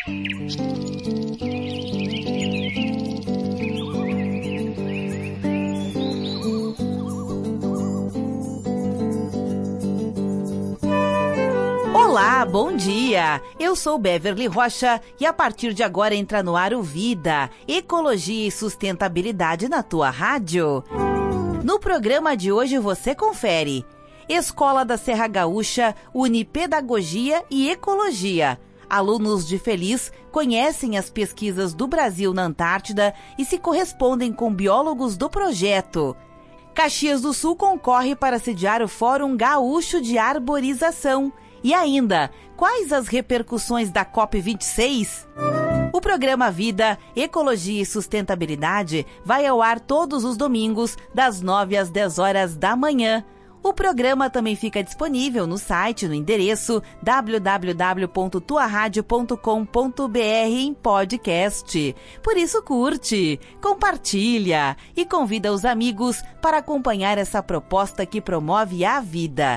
Olá, bom dia! Eu sou Beverly Rocha e a partir de agora entra no ar o Vida, Ecologia e Sustentabilidade na tua rádio. No programa de hoje você confere: Escola da Serra Gaúcha une Pedagogia e Ecologia. Alunos de Feliz conhecem as pesquisas do Brasil na Antártida e se correspondem com biólogos do projeto. Caxias do Sul concorre para sediar o Fórum Gaúcho de Arborização. E ainda, quais as repercussões da COP26? O programa Vida, Ecologia e Sustentabilidade vai ao ar todos os domingos, das 9 às 10 horas da manhã. O programa também fica disponível no site no endereço www.tuaradio.com.br em podcast. Por isso curte, compartilha e convida os amigos para acompanhar essa proposta que promove a vida.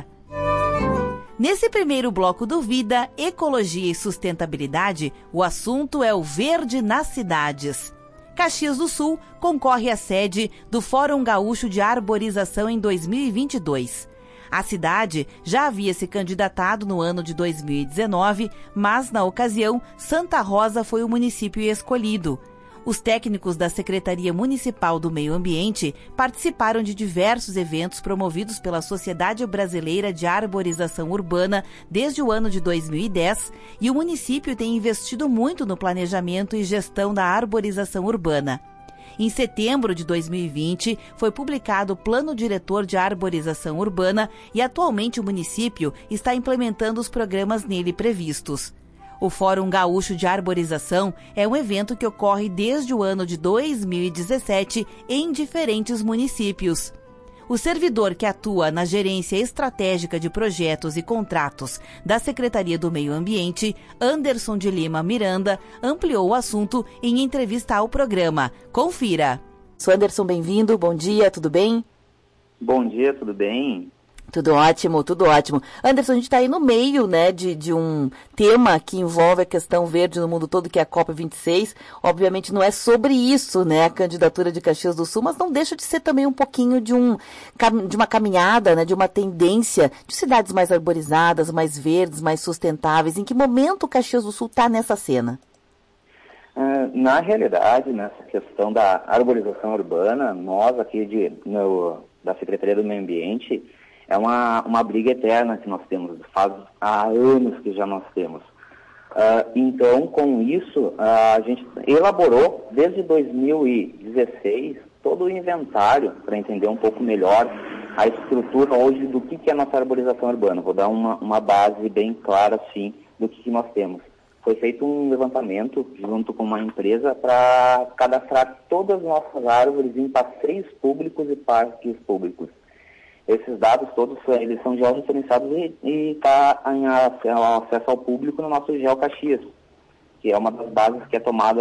Nesse primeiro bloco do Vida, Ecologia e Sustentabilidade, o assunto é o verde nas cidades. Caxias do Sul concorre à sede do Fórum Gaúcho de Arborização em 2022. A cidade já havia se candidatado no ano de 2019, mas, na ocasião, Santa Rosa foi o município escolhido. Os técnicos da Secretaria Municipal do Meio Ambiente participaram de diversos eventos promovidos pela Sociedade Brasileira de Arborização Urbana desde o ano de 2010 e o município tem investido muito no planejamento e gestão da arborização urbana. Em setembro de 2020, foi publicado o Plano Diretor de Arborização Urbana e atualmente o município está implementando os programas nele previstos. O Fórum Gaúcho de Arborização é um evento que ocorre desde o ano de 2017 em diferentes municípios. O servidor que atua na gerência estratégica de projetos e contratos da Secretaria do Meio Ambiente, Anderson de Lima Miranda, ampliou o assunto em entrevista ao programa. Confira. Sou Anderson, bem-vindo. Bom dia, tudo bem? Bom dia, tudo bem? Tudo ótimo, tudo ótimo. Anderson, a gente está aí no meio, né, de um tema que envolve a questão verde no mundo todo, que é a COP26. Obviamente não é sobre isso, né, a candidatura de Caxias do Sul, mas não deixa de ser também um pouquinho de uma caminhada, né, de uma tendência de cidades mais arborizadas, mais verdes, mais sustentáveis. Em que momento o Caxias do Sul está nessa cena? Na realidade, nessa questão da arborização urbana, nós aqui da Secretaria do Meio Ambiente, é uma briga eterna que nós temos, faz há anos que já nós temos. Então, com isso, a gente elaborou, desde 2016, todo o inventário, para entender um pouco melhor a estrutura hoje do que é a nossa arborização urbana. Vou dar uma base bem clara, assim, do que nós temos. Foi feito um levantamento, junto com uma empresa, para cadastrar todas as nossas árvores em passeios públicos e parques públicos. Esses dados todos eles são georreferenciados e está em acesso ao público no nosso GeoCaxias, que é uma das bases que é tomado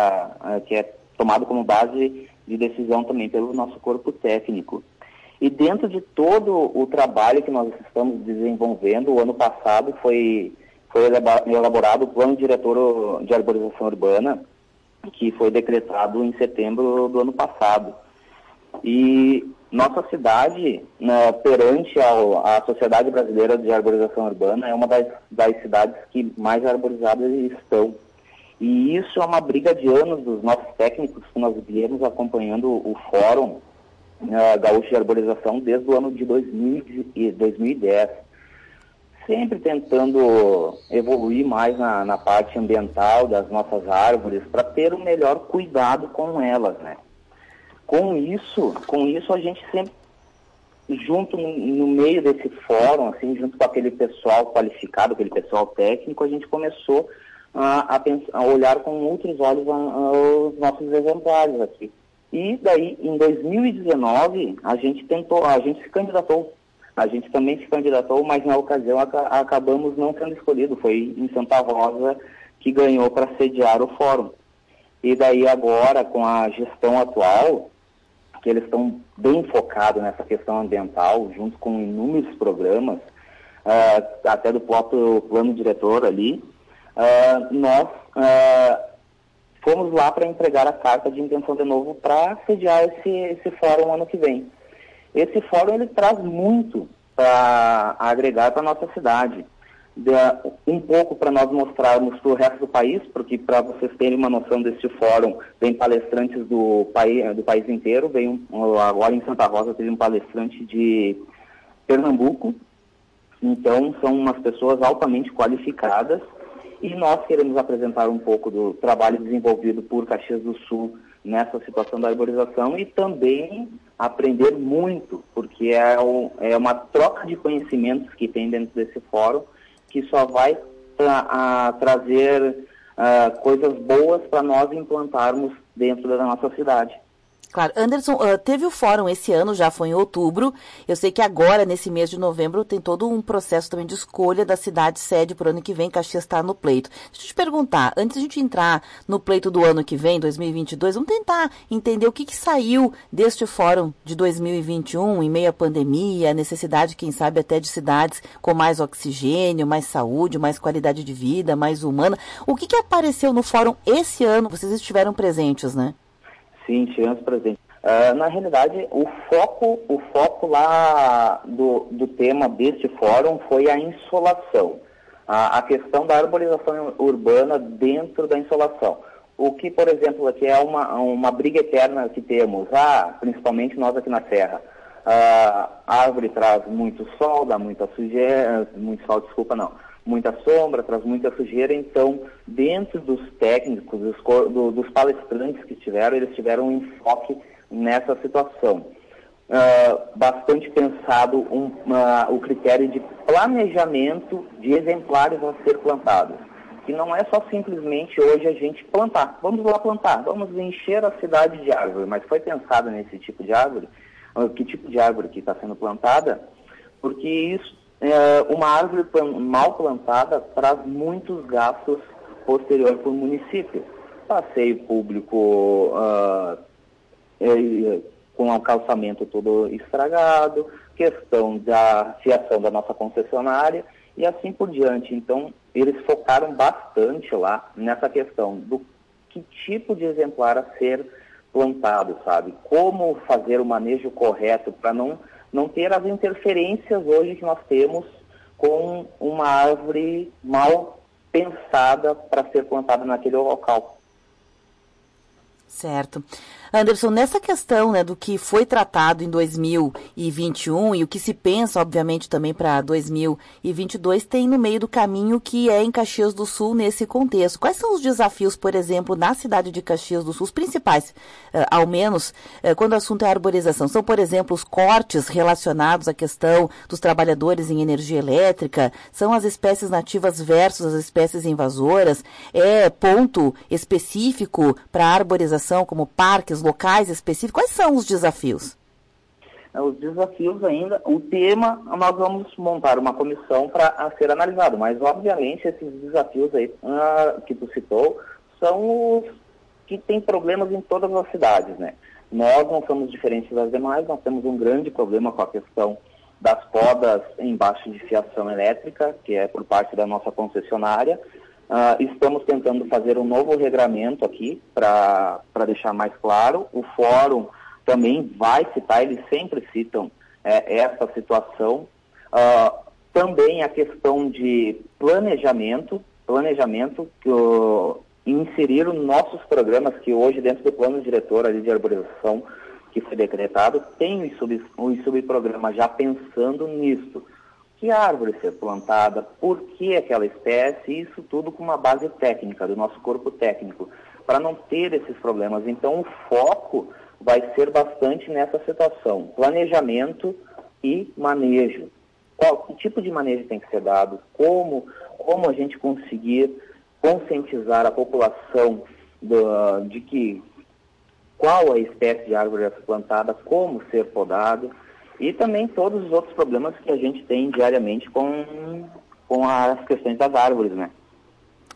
como base de decisão também pelo nosso corpo técnico. E dentro de todo o trabalho que nós estamos desenvolvendo, o ano passado foi elaborado o Plano Diretor de Arborização Urbana, que foi decretado em setembro do ano passado. E nossa cidade, perante a Sociedade Brasileira de Arborização Urbana, é uma das cidades que mais arborizadas estão. E isso é uma briga de anos dos nossos técnicos, que nós viemos acompanhando o Fórum Gaúcho de Arborização desde o ano de 2010. Sempre tentando evoluir mais na parte ambiental das nossas árvores, para ter o melhor cuidado com elas, né? Com isso a gente sempre, junto no meio desse fórum, assim, junto com aquele pessoal qualificado, aquele pessoal técnico, a gente começou a olhar com outros olhos os nossos exemplares aqui. E daí, em 2019, a gente se candidatou. A gente também se candidatou, mas na ocasião acabamos não sendo escolhidos. Foi em Santa Rosa que ganhou para sediar o fórum. E daí agora, com a gestão atual, que eles estão bem focados nessa questão ambiental, junto com inúmeros programas, até do próprio plano diretor ali, nós fomos lá para entregar a carta de intenção de novo para sediar esse fórum ano que vem. Esse fórum ele traz muito para agregar para a nossa cidade. Um pouco para nós mostrarmos para o resto do país, porque para vocês terem uma noção desse fórum, vem palestrantes do país inteiro. Agora em Santa Rosa teve um palestrante de Pernambuco, então são umas pessoas altamente qualificadas, e nós queremos apresentar um pouco do trabalho desenvolvido por Caxias do Sul nessa situação da arborização e também aprender muito, porque é uma troca de conhecimentos que tem dentro desse fórum, que só vai trazer coisas boas para nós implantarmos dentro da nossa cidade. Claro. Anderson, teve o fórum esse ano, já foi em outubro. Eu sei que agora, nesse mês de novembro, tem todo um processo também de escolha da cidade sede para o ano que vem. Caxias está no pleito. Deixa eu te perguntar, antes de a gente entrar no pleito do ano que vem, 2022, vamos tentar entender o que saiu deste fórum de 2021, em meio à pandemia, a necessidade, quem sabe, até de cidades com mais oxigênio, mais saúde, mais qualidade de vida, mais humana. O que apareceu no fórum esse ano? Vocês estiveram presentes, né? Sim, tivemos presente. Na realidade, o foco lá do tema deste fórum foi a insolação. A questão da arborização urbana dentro da insolação. O que, por exemplo, aqui é uma briga eterna que temos, principalmente nós aqui na Serra. A árvore traz muito sol, dá muita sujeira, muita sombra, traz muita sujeira. Então, dentro dos técnicos, dos palestrantes que tiveram, eles tiveram um enfoque nessa situação. Bastante pensado o critério de planejamento de exemplares a ser plantados. Que não é só simplesmente hoje a gente plantar. Vamos lá plantar, vamos encher a cidade de árvore. Mas foi pensado nesse tipo de árvore, que tipo de árvore que está sendo plantada, porque isso uma árvore mal plantada traz muitos gastos posteriores para o município. Passeio público com o calçamento todo estragado, questão da fiação da nossa concessionária e assim por diante. Então, eles focaram bastante lá nessa questão do que tipo de exemplar a ser plantado, sabe? Como fazer o manejo correto para não ter as interferências hoje que nós temos com uma árvore mal pensada para ser plantada naquele local. Certo. Anderson, nessa questão, né, do que foi tratado em 2021 e o que se pensa, obviamente, também para 2022, tem no meio do caminho que é em Caxias do Sul nesse contexto. Quais são os desafios, por exemplo, na cidade de Caxias do Sul, os principais, ao menos, quando o assunto é arborização? São, por exemplo, os cortes relacionados à questão dos trabalhadores em energia elétrica? São as espécies nativas versus as espécies invasoras? É ponto específico para a arborização, como parques, locais específicos? Quais são os desafios? Os desafios ainda, o tema, nós vamos montar uma comissão para ser analisado, mas obviamente esses desafios aí que tu citou são os que têm problemas em todas as cidades, né? Nós não somos diferentes das demais, nós temos um grande problema com a questão das podas embaixo de fiação elétrica, que é por parte da nossa concessionária. Estamos tentando fazer um novo regramento aqui para deixar mais claro. O fórum também vai citar, eles sempre citam essa situação. Também a questão de planejamento que inserir os nossos programas, que hoje dentro do plano diretor ali de arborização que foi decretado, tem um subprograma já pensando nisso. Que árvore ser plantada, por que aquela espécie, isso tudo com uma base técnica, do nosso corpo técnico, para não ter esses problemas. Então, o foco vai ser bastante nessa situação, planejamento e manejo. Que tipo de manejo tem que ser dado, como a gente conseguir conscientizar a população de que qual a espécie de árvore a ser plantada, como ser podado, e também todos os outros problemas que a gente tem diariamente com as questões das árvores, né?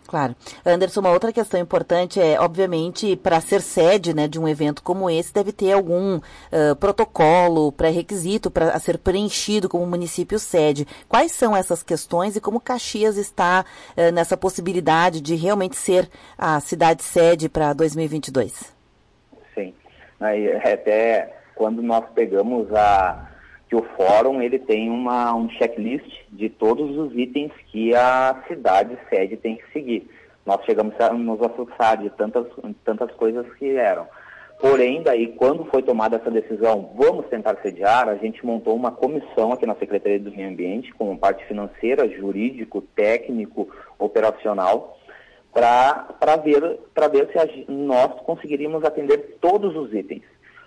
Claro. Anderson, uma outra questão importante é, obviamente, para ser sede, né, de um evento como esse, deve ter algum protocolo, pré-requisito a ser preenchido como município sede. Quais são essas questões e como Caxias está nessa possibilidade de realmente ser a cidade sede para 2022? Sim. Aí, até quando nós pegamos que o fórum ele tem um checklist de todos os itens que a cidade sede tem que seguir. Nós chegamos a nos assustar de tantas coisas que eram. Porém, daí, quando foi tomada essa decisão, vamos tentar sediar, a gente montou uma comissão aqui na Secretaria do Meio Ambiente, com parte financeira, jurídico, técnico, operacional, para ver se nós conseguiríamos atender todos os itens.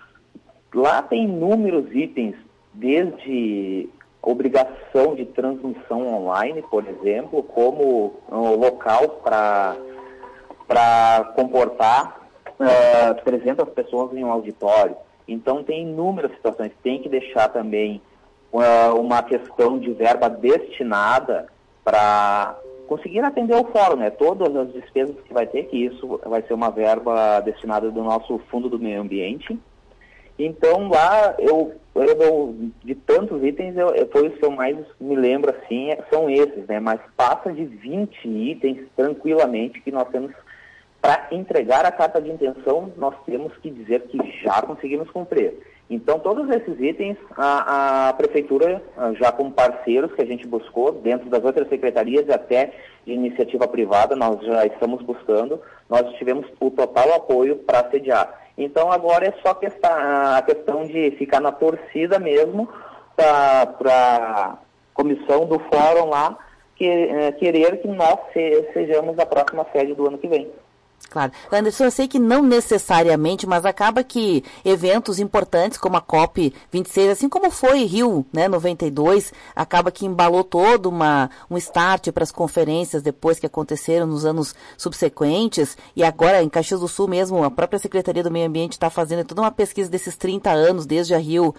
Lá tem inúmeros itens, desde obrigação de transmissão online, por exemplo, como local para comportar 300 pessoas em um auditório. Então, tem inúmeras situações. Tem que deixar também uma questão de verba destinada para conseguir atender o fórum, né? Todas as despesas que vai ter, que isso vai ser uma verba destinada do nosso Fundo do Meio Ambiente. Então, lá, eu de tantos itens, foi os que eu mais me lembro, assim, são esses, né? Mas passa de 20 itens, tranquilamente, que nós temos para entregar a carta de intenção, nós temos que dizer que já conseguimos cumprir. Então, todos esses itens, a Prefeitura, já como parceiros que a gente buscou, dentro das outras secretarias e até de iniciativa privada, nós já estamos buscando, nós tivemos o total apoio para sediar. Então, agora é só a questão de ficar na torcida mesmo para a comissão do fórum lá querer que nós sejamos a próxima sede do ano que vem. Claro. Anderson, eu sei que não necessariamente, mas acaba que eventos importantes como a COP26, assim como foi Rio, né, 92, acaba que embalou todo um start para as conferências depois que aconteceram nos anos subsequentes, e agora em Caxias do Sul mesmo, a própria Secretaria do Meio Ambiente está fazendo toda uma pesquisa desses 30 anos, desde a Rio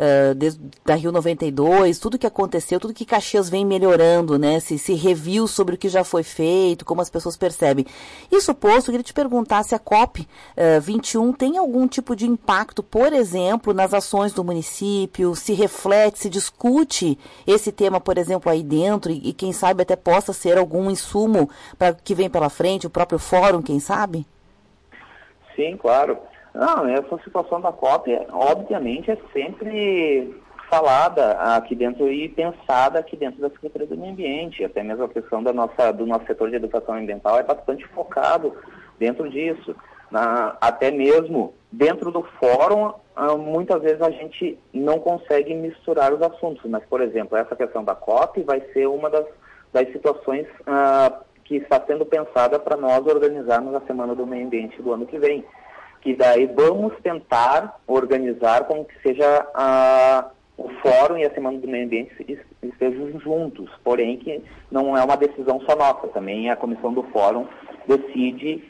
92, tudo que aconteceu, tudo que Caxias vem melhorando, né, se review sobre o que já foi feito, como as pessoas percebem. Isso posto, eu queria te perguntar se a COP21 tem algum tipo de impacto, por exemplo, nas ações do município, se reflete, se discute esse tema, por exemplo, aí dentro e quem sabe até possa ser algum insumo para que vem pela frente, o próprio fórum, quem sabe? Sim, claro. Não, essa situação da COP, obviamente, é sempre falada aqui dentro e pensada aqui dentro da Secretaria do Meio Ambiente. Até mesmo a questão do nosso setor de educação ambiental é bastante focado dentro disso. Até mesmo dentro do fórum, muitas vezes a gente não consegue misturar os assuntos. Mas, por exemplo, essa questão da COP vai ser uma das situações que está sendo pensada para nós organizarmos a Semana do Meio Ambiente do ano que vem. Que daí vamos tentar organizar como que seja o fórum e a Semana do Meio Ambiente estejam juntos, porém que não é uma decisão só nossa, também a comissão do fórum decide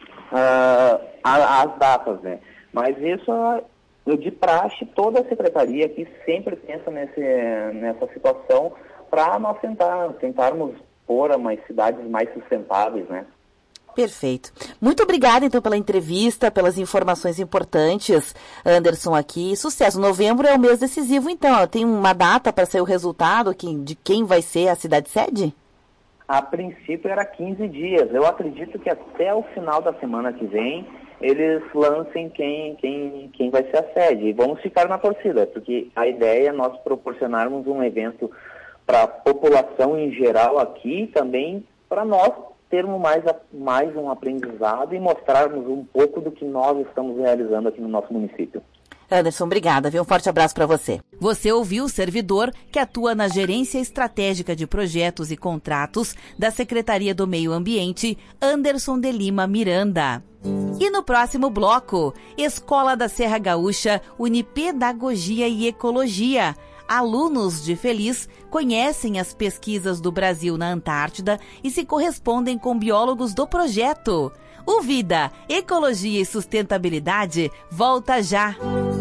as datas, né? Mas isso, de praxe, toda a secretaria aqui sempre pensa nessa situação para nós tentarmos pôr umas cidades mais sustentáveis, né? Perfeito. Muito obrigada, então, pela entrevista, pelas informações importantes, Anderson, aqui. Sucesso. Novembro é o mês decisivo, então. Tem uma data para sair o resultado de quem vai ser a cidade sede? A princípio era 15 dias. Eu acredito que até o final da semana que vem eles lancem quem vai ser a sede. E vamos ficar na torcida, porque a ideia é nós proporcionarmos um evento para a população em geral aqui, também para nós termos mais um aprendizado e mostrarmos um pouco do que nós estamos realizando aqui no nosso município. Anderson, obrigada. Um forte abraço para você. Você ouviu o servidor que atua na Gerência Estratégica de Projetos e Contratos da Secretaria do Meio Ambiente, Anderson de Lima Miranda. E no próximo bloco, Escola da Serra Gaúcha, Unipedagogia e Ecologia. Alunos de Feliz conhecem as pesquisas do Brasil na Antártida e se correspondem com biólogos do projeto. O Vida, Ecologia e Sustentabilidade volta já!